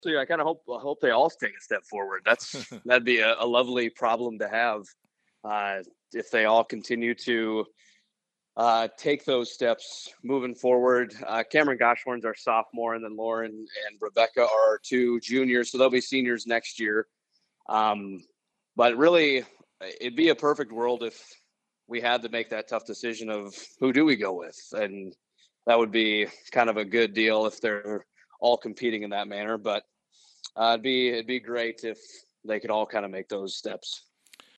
So I kind of hope they all take a step forward. That'd be a lovely problem to have if they all continue to take those steps moving forward. Cameron Goshorn's our sophomore, and then Lauren and Rebecca are two juniors, so they'll be seniors next year. But really, it'd be a perfect world if we had to make that tough decision of who do we go with, and that would be kind of a good deal if they're all competing in that manner. But it'd be great if they could all kind of make those steps.